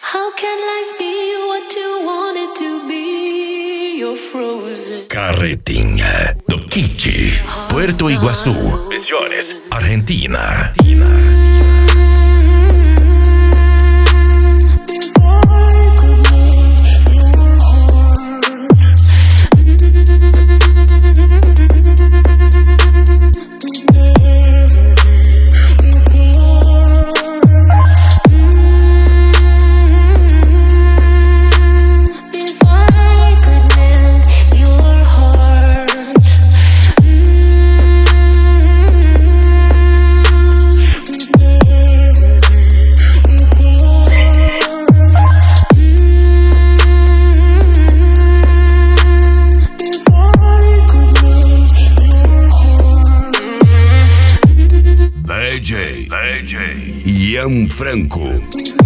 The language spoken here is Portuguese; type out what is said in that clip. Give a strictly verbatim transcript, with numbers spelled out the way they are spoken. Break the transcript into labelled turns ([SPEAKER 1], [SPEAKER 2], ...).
[SPEAKER 1] How can life be what you want it to be? You're frozen.
[SPEAKER 2] Carretinha do Kitty, Puerto Iguazú, Misiones, Argentina. D J, D J Ian Franco.